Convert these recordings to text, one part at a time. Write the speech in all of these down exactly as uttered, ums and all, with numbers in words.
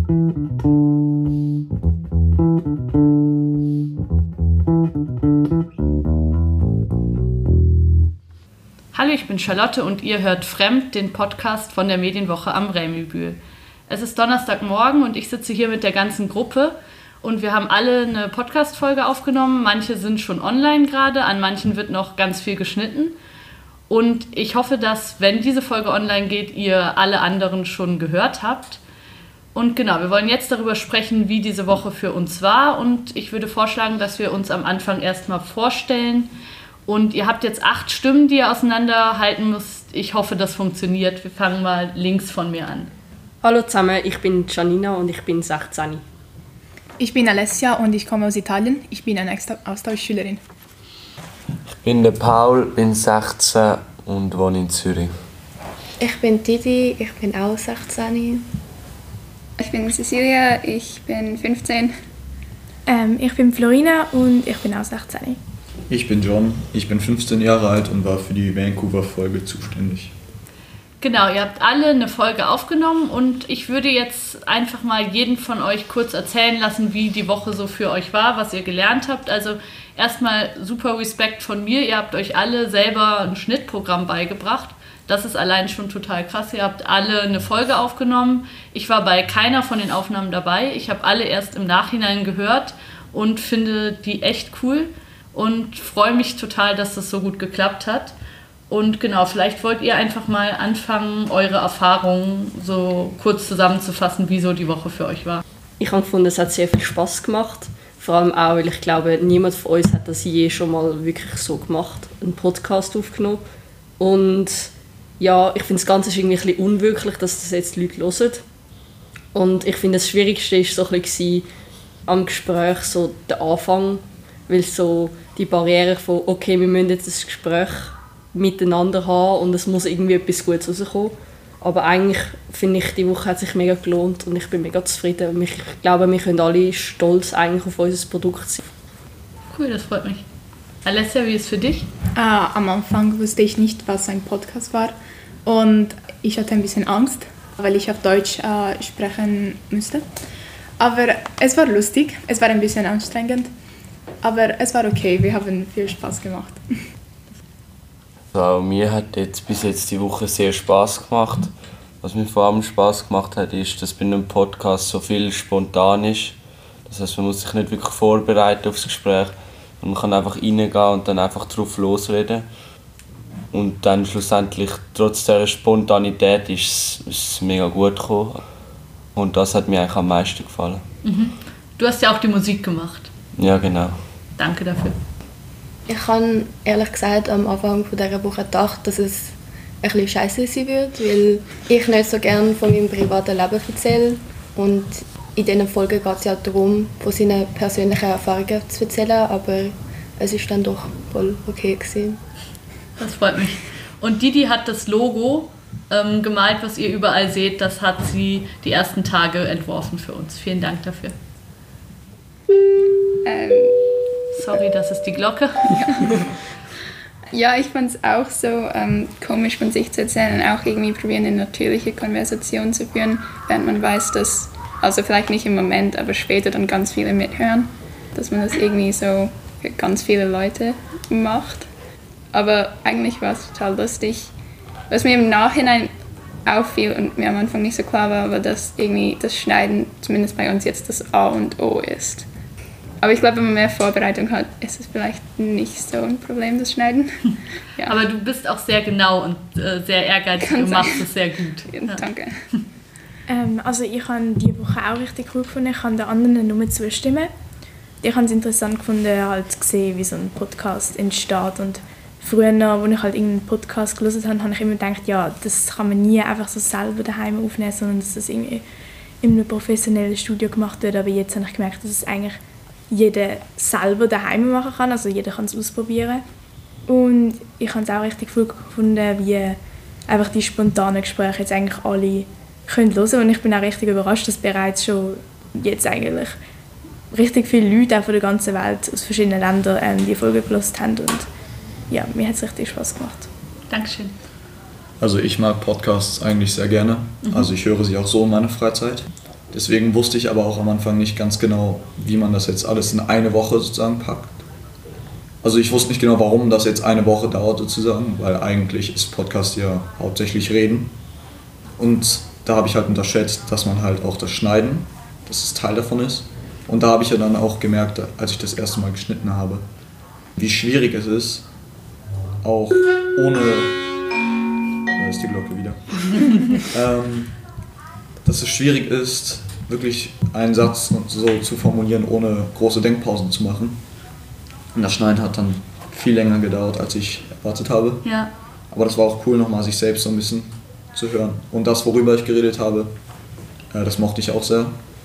Hallo, ich bin Charlotte und ihr hört Fremd, den Podcast von der Medienwoche am Rämibühl. Es ist Donnerstagmorgen und ich sitze hier mit der ganzen Gruppe und wir haben alle eine Podcast-Folge aufgenommen. Manche sind schon online gerade, an manchen wird noch ganz viel geschnitten. Und ich hoffe, dass, wenn diese Folge online geht, ihr alle anderen schon gehört habt. Und genau, wir wollen jetzt darüber sprechen, wie diese Woche für uns war. Und ich würde vorschlagen, dass wir uns am Anfang erstmal vorstellen. Und ihr habt jetzt acht Stimmen, die ihr auseinanderhalten müsst. Ich hoffe, das funktioniert. Wir fangen mal links von mir an. Hallo zusammen, ich bin Janina und ich bin sechzehn. Ich bin Alessia und ich komme aus Italien. Ich bin eine Austauschschülerin. Ich bin der Paul, bin sechzehn und wohne in Zürich. Ich bin Didi, ich bin auch sechzehn. Ich bin Cecilia, ich bin fünfzehn. Ähm, ich bin Florina und ich bin auch sechzehn. Ich bin John, ich bin fünfzehn Jahre alt und war für die Vancouver-Folge zuständig. Genau, ihr habt alle eine Folge aufgenommen und ich würde jetzt einfach mal jeden von euch kurz erzählen lassen, wie die Woche so für euch war, was ihr gelernt habt. Also erstmal super Respekt von mir, ihr habt euch alle selber ein Schnittprogramm beigebracht. Das ist allein schon total krass. Ihr habt alle eine Folge aufgenommen. Ich war bei keiner von den Aufnahmen dabei. Ich habe alle erst im Nachhinein gehört und finde die echt cool und freue mich total, dass das so gut geklappt hat. Und genau, vielleicht wollt ihr einfach mal anfangen, eure Erfahrungen so kurz zusammenzufassen, wie so die Woche für euch war. Ich habe gefunden, es hat sehr viel Spass gemacht. Vor allem auch, weil ich glaube, niemand von uns hat das je schon mal wirklich so gemacht, einen Podcast aufgenommen. Und ja, ich finde das Ganze ist irgendwie ein bisschen unwirklich, dass das jetzt die Leute hören. Und ich finde, das Schwierigste war so ein bisschen am Gespräch so der Anfang, weil so die Barriere von, okay, wir müssen jetzt das Gespräch miteinander haben und es muss irgendwie etwas Gutes rauskommen. Aber eigentlich finde ich, die Woche hat sich mega gelohnt und ich bin mega zufrieden. Ich glaube, wir können alle stolz eigentlich auf unser Produkt sein. Cool, das freut mich. Alessia, wie ist es für dich? Ah, am Anfang wusste ich nicht, was ein Podcast war und ich hatte ein bisschen Angst, weil ich auf Deutsch äh, sprechen musste. Aber es war lustig, es war ein bisschen anstrengend, aber es war okay, wir haben viel Spaß gemacht. Also mir hat jetzt bis jetzt die Woche sehr Spaß gemacht. Was mir vor allem Spaß gemacht hat, ist, dass bei einem Podcast so viel spontan ist. Das heißt, man muss sich nicht wirklich vorbereiten auf das Gespräch. Man kann einfach reingehen und dann einfach drauf losreden. Und dann schlussendlich, trotz dieser Spontanität, ist es, ist es mega gut gekommen. Und das hat mir eigentlich am meisten gefallen. Mhm. Du hast ja auch die Musik gemacht. Ja, genau. Danke dafür. Ich habe ehrlich gesagt am Anfang dieser Woche gedacht, dass es ein bisschen scheiße sein wird, weil ich nicht so gerne von meinem privaten Leben erzähle. Und in diesen Folgen geht es ja darum, von seinen persönlichen Erfahrungen zu erzählen, aber es war dann doch voll okay gewesen. Das freut mich. Und Didi hat das Logo ähm, gemalt, was ihr überall seht. Das hat sie die ersten Tage entworfen für uns. Vielen Dank dafür. Ähm, Sorry, das ist die Glocke. ja, ich fand es auch so ähm, komisch von sich zu erzählen, auch irgendwie probieren, eine natürliche Konversation zu führen, während man weiß, dass, also vielleicht nicht im Moment, aber später dann ganz viele mithören, dass man das irgendwie so für ganz viele Leute macht. Aber eigentlich war es total lustig. Was mir im Nachhinein auffiel und mir am Anfang nicht so klar war, war, dass irgendwie das Schneiden zumindest bei uns jetzt das A und O ist. Aber ich glaube, wenn man mehr Vorbereitung hat, ist es vielleicht nicht so ein Problem, das Schneiden. Ja. Aber du bist auch sehr genau und äh, sehr ehrgeizig und machst es sehr gut. Ja, danke. Ähm, also ich habe diese Woche auch richtig cool gefunden. Ich kann den anderen nur zustimmen. Ich habe es interessant gefunden, halt zu sehen, wie so ein Podcast entsteht. Und früher, als ich halt irgendeinen Podcast gelesen habe, habe ich immer gedacht, ja, das kann man nie einfach so selber daheim aufnehmen, sondern dass das irgendwie in einem professionellen Studio gemacht wird. Aber jetzt habe ich gemerkt, dass es eigentlich jeder selber daheim machen kann, also jeder kann es ausprobieren. Und ich habe es auch richtig cool gefunden, wie einfach die spontanen Gespräche jetzt eigentlich alle können hören. Und ich bin auch richtig überrascht, dass bereits schon jetzt eigentlich richtig viele Leute auch von der ganzen Welt aus verschiedenen Ländern ähm, die Folge gehört haben. Und ja, mir hat es richtig Spaß gemacht. Dankeschön. Also ich mag Podcasts eigentlich sehr gerne. Mhm. Also ich höre sie auch so in meiner Freizeit. Deswegen wusste ich aber auch am Anfang nicht ganz genau, wie man das jetzt alles in eine Woche sozusagen packt. Also ich wusste nicht genau, warum das jetzt eine Woche dauert sozusagen, weil eigentlich ist Podcast ja hauptsächlich Reden. Und da habe ich halt unterschätzt, dass man halt auch das Schneiden, dass es Teil davon ist. Und da habe ich ja dann auch gemerkt, als ich das erste Mal geschnitten habe, wie schwierig es ist, auch ohne... Da ist die Glocke wieder. ähm, dass es schwierig ist, wirklich einen Satz so zu formulieren, ohne große Denkpausen zu machen. Und das Schneiden hat dann viel länger gedauert, als ich erwartet habe. Ja. Aber das war auch cool, nochmal sich selbst so ein bisschen zu hören. Und das, worüber ich geredet habe, äh, das mochte ich auch sehr.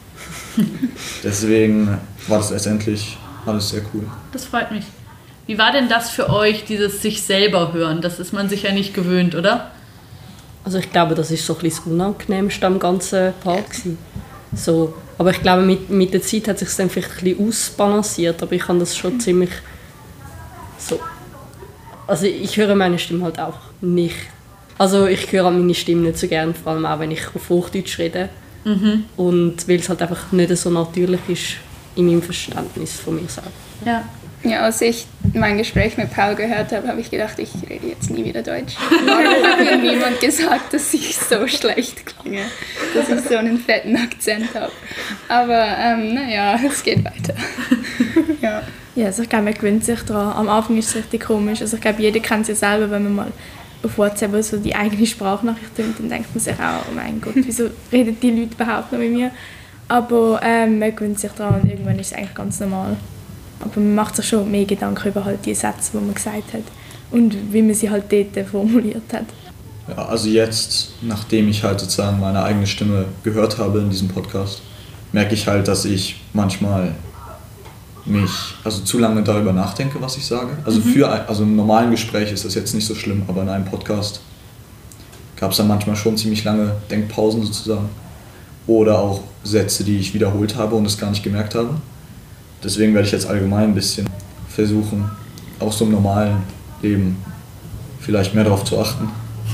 Deswegen war das letztendlich alles sehr cool. Das freut mich. Wie war denn das für euch, dieses sich selber hören? Das ist man sich ja nicht gewöhnt, oder? Also ich glaube, das ist so ein bisschen das Unangenehmste am ganzen Part gewesen. So, aber ich glaube, mit, mit der Zeit hat es sich dann vielleicht ein bisschen ausbalanciert, aber ich kann das schon ziemlich so... Also ich höre meine Stimme halt auch nicht. Also ich höre meine Stimme nicht so gerne, vor allem auch, wenn ich auf Hochdeutsch rede. Mhm. Und weil es halt einfach nicht so natürlich ist in meinem Verständnis von mir selbst. Ja. Ja, als ich mein Gespräch mit Paul gehört habe, habe ich gedacht, ich rede jetzt nie wieder Deutsch. Warum hat mir niemand gesagt, dass ich so schlecht klinge, dass ich so einen fetten Akzent habe. Aber ähm, naja, es geht weiter. Ja. Ja, also ich glaube, man gewöhnt sich daran. Am Anfang ist es richtig komisch. Also ich glaube, jeder kennt es ja selber, wenn man mal auf WhatsApp so die eigene Sprachnachricht tönt, dann denkt man sich auch, oh mein Gott, wieso reden die Leute überhaupt noch mit mir? Aber ähm, man gewöhnt sich daran und irgendwann ist es eigentlich ganz normal. Aber man macht sich schon mehr Gedanken über halt die Sätze, die man gesagt hat und wie man sie halt dort formuliert hat. Ja, also jetzt, nachdem ich halt sozusagen meine eigene Stimme gehört habe in diesem Podcast, merke ich halt, dass ich manchmal mich also zu lange darüber nachdenke, was ich sage. Also mhm. für also im normalen Gespräch ist das jetzt nicht so schlimm, aber in einem Podcast gab es dann manchmal schon ziemlich lange Denkpausen sozusagen. Oder auch Sätze, die ich wiederholt habe und es gar nicht gemerkt habe. Deswegen werde ich jetzt allgemein ein bisschen versuchen, auch so im normalen Leben vielleicht mehr darauf zu achten.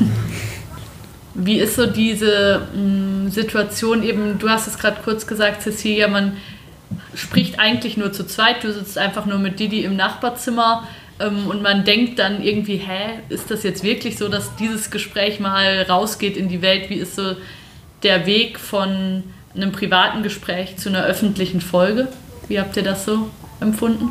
Wie ist so diese mh, Situation eben, du hast es gerade kurz gesagt, Cecilia, man spricht eigentlich nur zu zweit, du sitzt einfach nur mit Didi im Nachbarzimmer ähm, und man denkt dann irgendwie, hä, ist das jetzt wirklich so, dass dieses Gespräch mal rausgeht in die Welt? Wie ist so der Weg von einem privaten Gespräch zu einer öffentlichen Folge? Wie habt ihr das so empfunden?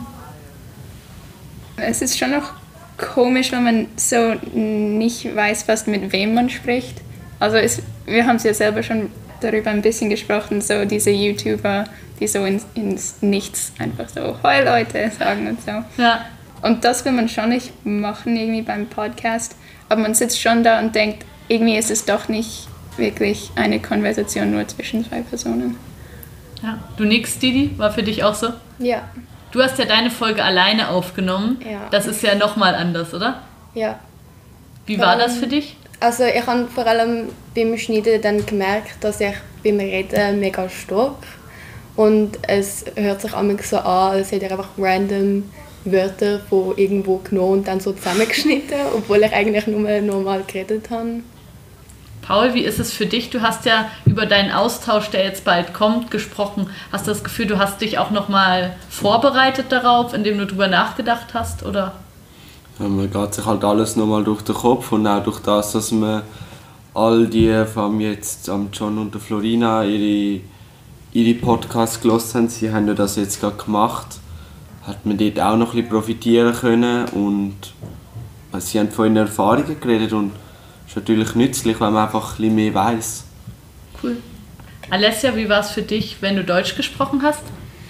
Es ist schon noch komisch, wenn man so nicht weiß, fast mit wem man spricht. Also es, wir haben es ja selber schon darüber ein bisschen gesprochen, so diese YouTuber, die so ins, ins Nichts einfach so «Hoi Leute» sagen und so. Ja. Und das will man schon nicht machen irgendwie beim Podcast, aber man sitzt schon da und denkt, irgendwie ist es doch nicht wirklich eine Konversation nur zwischen zwei Personen. Ja. Du nix, Didi? War für dich auch so? Ja. Du hast ja deine Folge alleine aufgenommen. Ja. Das ist ja nochmal anders, oder? Ja. Wie war das für dich? Also ich habe vor allem beim Schneiden dann gemerkt, dass ich beim Reden mega stock und es hört sich manchmal so an, als hätte ich einfach random Wörter von irgendwo genommen und dann so zusammengeschnitten, obwohl ich eigentlich nur normal geredet habe. Paul, wie ist es für dich? Du hast ja über deinen Austausch, der jetzt bald kommt, gesprochen. Hast du das Gefühl, du hast dich auch nochmal vorbereitet darauf, indem du darüber nachgedacht hast, oder? Ja, man geht sich halt alles nochmal durch den Kopf und auch durch das, dass man all die, vor allem jetzt am John und der Florina, ihre, ihre Podcasts gehört haben. Sie haben ja das jetzt gerade gemacht. Hat man dort auch noch ein bisschen profitieren können und sie haben von ihren Erfahrungen geredet und es ist natürlich nützlich, wenn man einfach ein bisschen mehr weiss. Cool. Alessia, wie war es für dich, wenn du Deutsch gesprochen hast?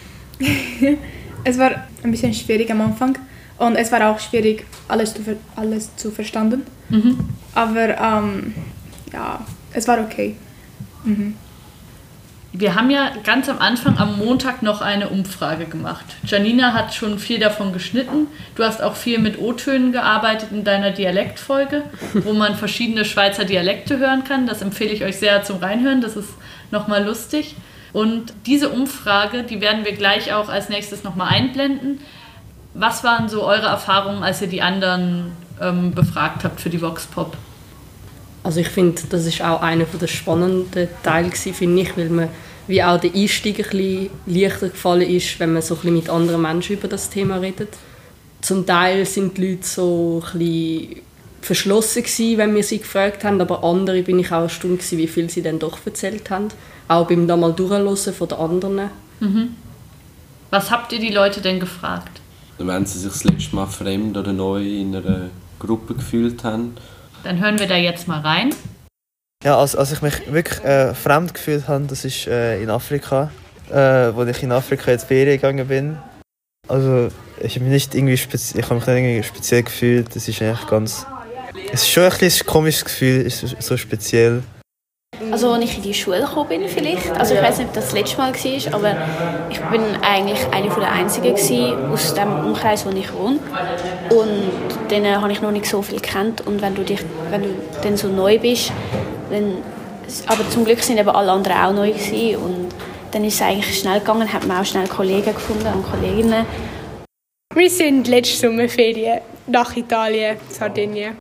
Es war ein bisschen schwierig am Anfang und es war auch schwierig, alles zu, ver- alles zu verstanden. Mhm. Aber ähm, ja, es war okay. Mhm. Wir haben ja ganz am Anfang am Montag noch eine Umfrage gemacht. Janina hat schon viel davon geschnitten. Du hast auch viel mit O-Tönen gearbeitet in deiner Dialektfolge, wo man verschiedene Schweizer Dialekte hören kann. Das empfehle ich euch sehr zum Reinhören, das ist nochmal lustig. Und diese Umfrage, die werden wir gleich auch als nächstes nochmal einblenden. Was waren so eure Erfahrungen, als ihr die anderen ähm, befragt habt für die Vox Pop? Also ich finde, das ist auch einer der spannenden Teile gewesen, finde ich, weil man wie auch der Einstieg ein bisschen leichter gefallen ist, wenn man so ein bisschen mit anderen Menschen über das Thema redet. Zum Teil sind die Leute so ein bisschen verschlossen gewesen, wenn wir sie gefragt haben, aber andere bin ich auch erstaunt gewesen, wie viel sie dann doch erzählt haben. Auch beim da mal Durchhören von den anderen. Mhm. Was habt ihr die Leute denn gefragt? Wenn sie sich das letzte Mal fremd oder neu in einer Gruppe gefühlt haben. Dann hören wir da jetzt mal rein. Ja, als, als ich mich wirklich äh, fremd gefühlt habe, das ist äh, in Afrika, äh, wo ich in Afrika jetzt Ferien gegangen bin. Also ich habe mich nicht irgendwie spezi- ich habe mich nicht irgendwie speziell gefühlt. Das ist eigentlich ganz, es ist schon ein bisschen ein komisches Gefühl, ist so speziell. Also als ich in die Schule gekommen bin vielleicht, also ich weiß nicht, ob das das letzte Mal war, aber ich bin eigentlich eine der Einzigen aus dem Umkreis, wo ich wohne. Und denen habe ich noch nicht so viel gekannt. Und wenn du, dich, wenn du dann so neu bist, dann, aber zum Glück sind eben alle anderen auch neu gewesen. Und dann ist es eigentlich schnell gegangen, hat man auch schnell Kollegen gefunden und Kolleginnen. Wir sind letzte Sommerferien nach Italien, Sardinien.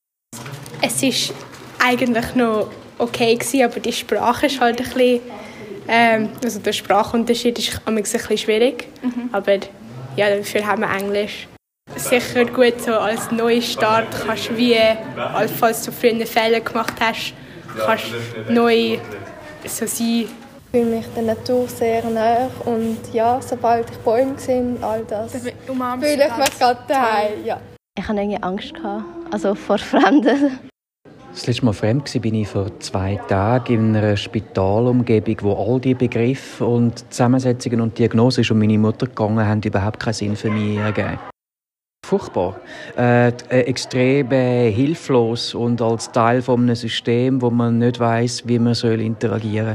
Es ist eigentlich noch okay gewesen, aber die Sprache ist halt ein bisschen, ähm, also der Sprachunterschied ist ein bisschen schwierig, mhm. aber ja, dafür haben wir Englisch. Sicher gut, so als Neustart kannst du wie, falls du früher Fehler gemacht hast, kannst neu so sein. Ich fühle mich der Natur sehr nahe und ja, sobald ich Bäume sehe, all das, fühle ich mich gerade daheim. Ja. Ich hatte irgendwie Angst, also vor Fremden. Das letzte Mal fremd war ich vor zwei Tagen in einer Spitalumgebung, wo all die Begriffe und Zusammensetzungen und Diagnosen um meine Mutter gegangen haben, überhaupt keinen Sinn für mich ergeben. Furchtbar. Äh, äh, extrem äh, hilflos und als Teil von einem System, wo man nicht weiss, wie man soll interagieren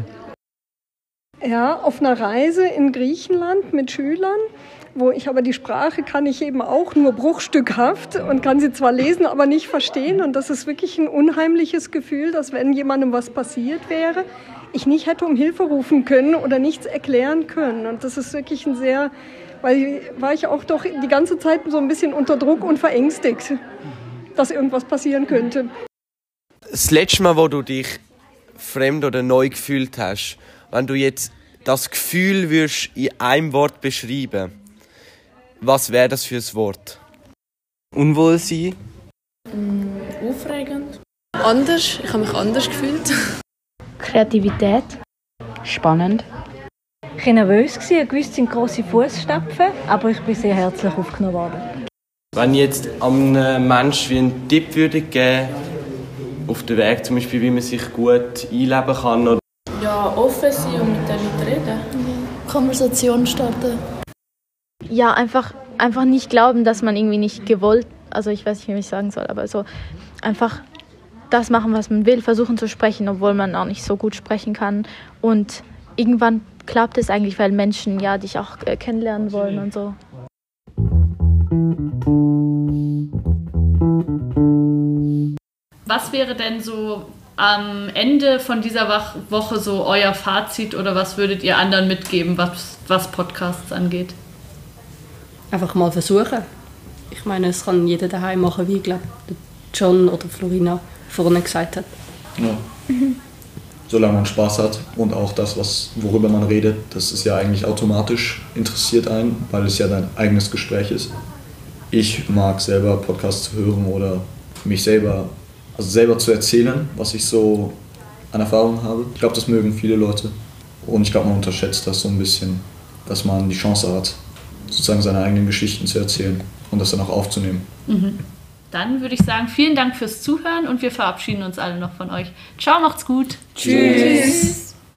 soll. Ja, auf einer Reise in Griechenland mit Schülern, wo ich aber die Sprache kann ich eben auch nur bruchstückhaft und kann sie zwar lesen, aber nicht verstehen. Und das ist wirklich ein unheimliches Gefühl, dass wenn jemandem was passiert wäre, ich nicht hätte um Hilfe rufen können oder nichts erklären können. Und das ist wirklich ein sehr, weil war ich auch doch die ganze Zeit so ein bisschen unter Druck und verängstigt, dass irgendwas passieren könnte. Das letzte Mal, wo du dich fremd oder neu gefühlt hast, wenn du jetzt das Gefühl würdest in einem Wort beschreiben, was wäre das für ein Wort? Unwohlsein. Mm, aufregend. Anders. Ich habe mich anders gefühlt. Kreativität. Spannend. Ich war nervös, ich wusste, sind grosse Fußstapfen, aber ich bin sehr herzlich aufgenommen worden. Wenn ich jetzt einem Menschen wie einen Tipp würde geben, auf den Weg zum Beispiel, wie man sich gut einleben kann. Oder ja, offen sein und mit den Leuten reden. Ja. Konversation starten. Ja, einfach, einfach nicht glauben, dass man irgendwie nicht gewollt, also ich weiß nicht, wie ich sagen soll, aber so einfach das machen, was man will, versuchen zu sprechen, obwohl man auch nicht so gut sprechen kann. Und irgendwann klappt es eigentlich, weil Menschen ja dich auch äh, kennenlernen wollen und so. Was wäre denn so am Ende von dieser Woche so euer Fazit oder was würdet ihr anderen mitgeben, was, was Podcasts angeht? Einfach mal versuchen. Ich meine, es kann jeder daheim machen, wie ich glaube, John oder Florina vorne gesagt hat. Ja. Mhm. Solange man Spaß hat und auch das, was, worüber man redet, das ist ja eigentlich automatisch interessiert einen, weil es ja dein eigenes Gespräch ist. Ich mag selber Podcasts hören oder mich selber, also selber zu erzählen, was ich so an Erfahrung habe. Ich glaube, das mögen viele Leute und ich glaube, man unterschätzt das so ein bisschen, dass man die Chance hat, sozusagen seine eigenen Geschichten zu erzählen und das dann auch aufzunehmen. Mhm. Dann würde ich sagen, vielen Dank fürs Zuhören und wir verabschieden uns alle noch von euch. Ciao, macht's gut. Tschüss.